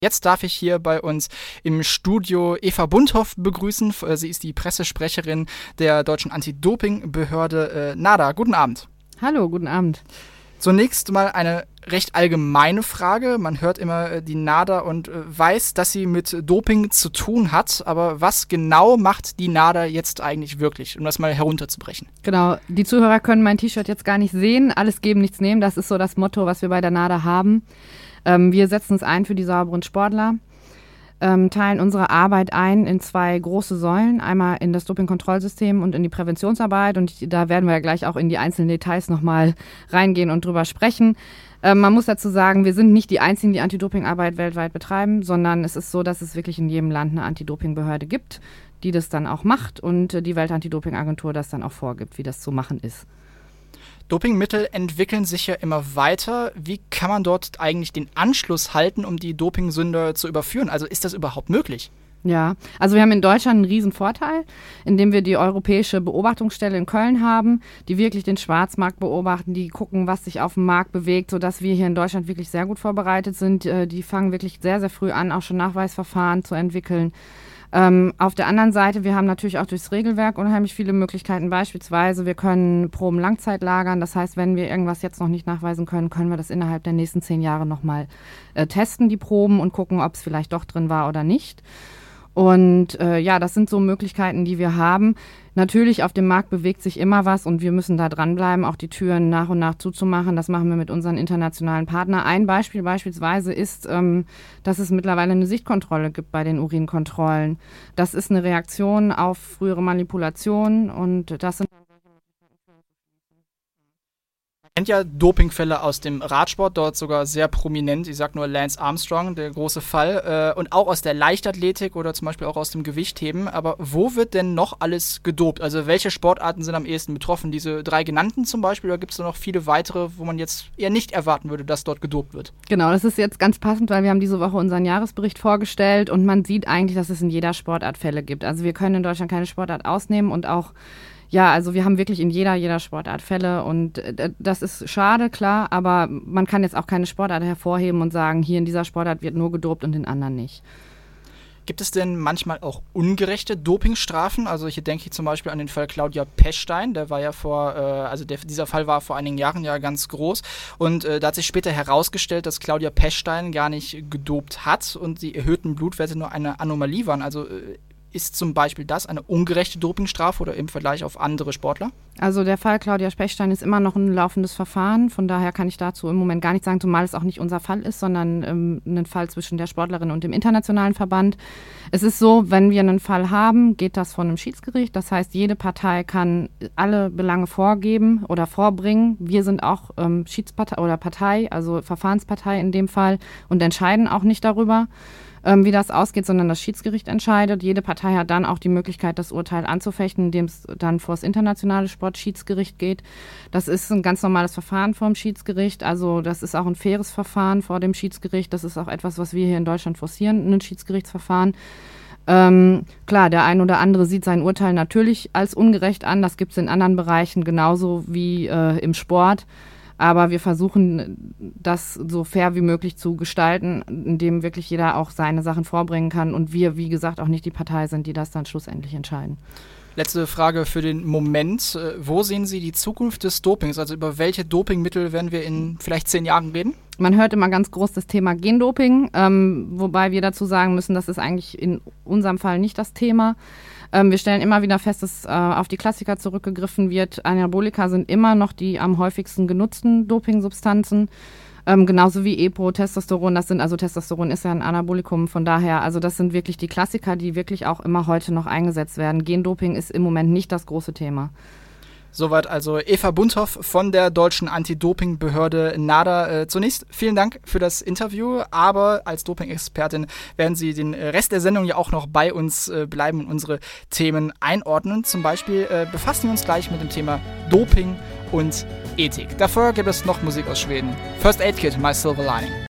Jetzt darf ich hier bei uns im Studio Eva Bunthoff begrüßen. Sie ist die Pressesprecherin der deutschen Anti-Doping-Behörde NADA. Guten Abend. Hallo, guten Abend. Zunächst mal eine recht allgemeine Frage. Man hört immer die NADA und weiß, dass sie mit Doping zu tun hat. Aber was genau macht die NADA jetzt eigentlich wirklich, um das mal herunterzubrechen? Genau, die Zuhörer können mein T-Shirt jetzt gar nicht sehen. Alles geben, nichts nehmen. Das ist so das Motto, was wir bei der NADA haben. Wir setzen uns ein für die sauberen Sportler, teilen unsere Arbeit ein in zwei große Säulen. Einmal in das Dopingkontrollsystem und in die Präventionsarbeit. Und da werden wir ja gleich auch in die einzelnen Details nochmal reingehen und drüber sprechen. Man muss dazu sagen, wir sind nicht die Einzigen, die Anti-Doping-Arbeit weltweit betreiben, sondern es ist so, dass es wirklich in jedem Land eine Anti-Doping-Behörde gibt, die das dann auch macht und die Welt-Anti-Doping-Agentur das dann auch vorgibt, wie das zu machen ist. Dopingmittel entwickeln sich ja immer weiter. Wie kann man dort eigentlich den Anschluss halten, um die Dopingsünder zu überführen? Also ist das überhaupt möglich? Ja, also wir haben in Deutschland einen riesen Vorteil, indem wir die Europäische Beobachtungsstelle in Köln haben, die wirklich den Schwarzmarkt beobachten, die gucken, was sich auf dem Markt bewegt, sodass wir hier in Deutschland wirklich sehr gut vorbereitet sind. Die fangen wirklich sehr, sehr früh an, auch schon Nachweisverfahren zu entwickeln. Auf der anderen Seite, wir haben natürlich auch durchs Regelwerk unheimlich viele Möglichkeiten. Beispielsweise, wir können Proben Langzeit lagern. Das heißt, wenn wir irgendwas jetzt noch nicht nachweisen können, können wir das innerhalb der nächsten 10 Jahre nochmal testen, die Proben, und gucken, ob es vielleicht doch drin war oder nicht. Und das sind so Möglichkeiten, die wir haben. Natürlich, auf dem Markt bewegt sich immer was und wir müssen da dranbleiben, auch die Türen nach und nach zuzumachen. Das machen wir mit unseren internationalen Partnern. Ein Beispiel beispielsweise ist, dass es mittlerweile eine Sichtkontrolle gibt bei den Urinkontrollen. Das ist eine Reaktion auf frühere Manipulationen und das sind Man kennt ja Dopingfälle aus dem Radsport, dort sogar sehr prominent. Ich sag nur Lance Armstrong, der große Fall. Und auch aus der Leichtathletik oder zum Beispiel auch aus dem Gewichtheben. Aber wo wird denn noch alles gedopt? Also welche Sportarten sind am ehesten betroffen? Diese 3 genannten zum Beispiel? Oder gibt es da noch viele weitere, wo man jetzt eher nicht erwarten würde, dass dort gedopt wird? Genau, das ist jetzt ganz passend, weil wir haben diese Woche unseren Jahresbericht vorgestellt und man sieht eigentlich, dass es in jeder Sportart Fälle gibt. Also wir können in Deutschland keine Sportart ausnehmen und auch also wir haben wirklich in jeder Sportart Fälle und das ist schade, klar, aber man kann jetzt auch keine Sportart hervorheben und sagen, hier in dieser Sportart wird nur gedopt und in anderen nicht. Gibt es denn manchmal auch ungerechte Dopingstrafen? Also hier denke ich zum Beispiel an den Fall Claudia Pechstein, der war ja dieser Fall war vor einigen Jahren ja ganz groß und da hat sich später herausgestellt, dass Claudia Pechstein gar nicht gedopt hat und die erhöhten Blutwerte nur eine Anomalie waren. Also ist zum Beispiel das eine ungerechte Dopingstrafe oder im Vergleich auf andere Sportler? Also der Fall Claudia Pechstein ist immer noch ein laufendes Verfahren. Von daher kann ich dazu im Moment gar nichts sagen, zumal es auch nicht unser Fall ist, sondern ein Fall zwischen der Sportlerin und dem internationalen Verband. Es ist so, wenn wir einen Fall haben, geht das von einem Schiedsgericht. Das heißt, jede Partei kann alle Belange vorgeben oder vorbringen. Wir sind auch Schiedspartei oder Partei, also Verfahrenspartei in dem Fall, und entscheiden auch nicht darüber, wie das ausgeht, sondern das Schiedsgericht entscheidet. Jede Partei hat dann auch die Möglichkeit, das Urteil anzufechten, indem es dann vor das internationale Sportschiedsgericht geht. Das ist ein ganz normales Verfahren vor dem Schiedsgericht. Also das ist auch ein faires Verfahren vor dem Schiedsgericht. Das ist auch etwas, was wir hier in Deutschland forcieren, ein Schiedsgerichtsverfahren. Klar, der ein oder andere sieht sein Urteil natürlich als ungerecht an. Das gibt es in anderen Bereichen genauso wie im Sport. Aber wir versuchen, das so fair wie möglich zu gestalten, indem wirklich jeder auch seine Sachen vorbringen kann und wir, wie gesagt, auch nicht die Partei sind, die das dann schlussendlich entscheiden. Letzte Frage für den Moment. Wo sehen Sie die Zukunft des Dopings? Also über welche Dopingmittel werden wir in vielleicht 10 Jahren reden? Man hört immer ganz groß das Thema Gendoping, wobei wir dazu sagen müssen, das ist eigentlich in unserem Fall nicht das Thema. Wir stellen immer wieder fest, dass auf die Klassiker zurückgegriffen wird. Anabolika sind immer noch die am häufigsten genutzten Dopingsubstanzen. Genauso wie EPO, Testosteron, Testosteron ist ja ein Anabolikum, von daher, also das sind wirklich die Klassiker, die wirklich auch immer heute noch eingesetzt werden. Gendoping ist im Moment nicht das große Thema. Soweit also Eva Bunthoff von der deutschen Anti-Doping-Behörde NADA. Zunächst vielen Dank für das Interview, aber als Doping-Expertin werden Sie den Rest der Sendung ja auch noch bei uns bleiben und unsere Themen einordnen. Zum Beispiel befassen wir uns gleich mit dem Thema Doping und Ethik. Davor gibt es noch Musik aus Schweden. First Aid Kit, My Silver Lining.